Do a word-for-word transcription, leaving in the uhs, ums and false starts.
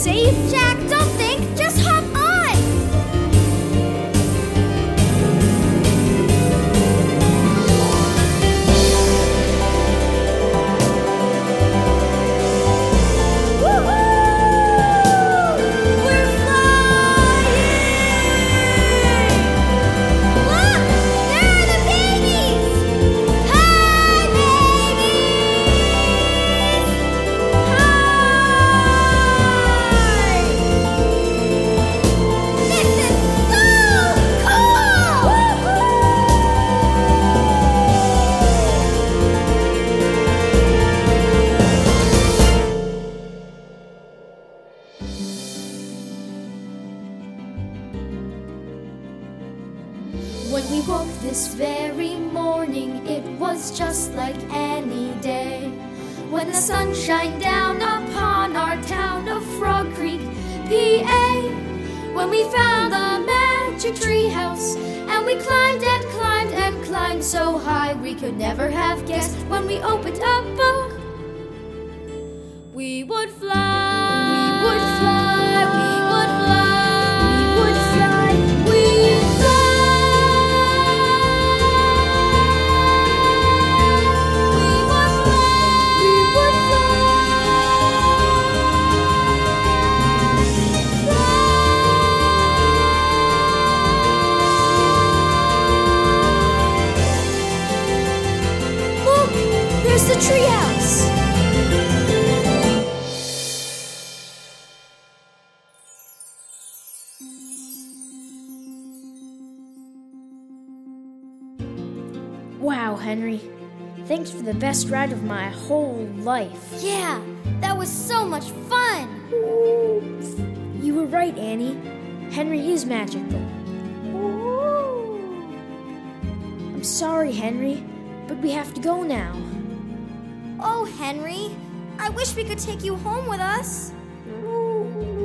safe? Jack, don't think, just hop on! When we woke this very morning, it was just like any day. When the sun shined down upon our town of Frog Creek, P A. When we found the magic tree house, and we climbed and climbed and climbed so high we could never have guessed when we opened a book we would fly, we would fly, we would fly, we would fly, we'd fly. There's the treehouse! Wow, Henry. Thanks for the best ride of my whole life. Yeah, that was so much fun! You were right, Annie. Henry is magical. I'm sorry, Henry, but we have to go now. Oh, Henry, I wish we could take you home with us.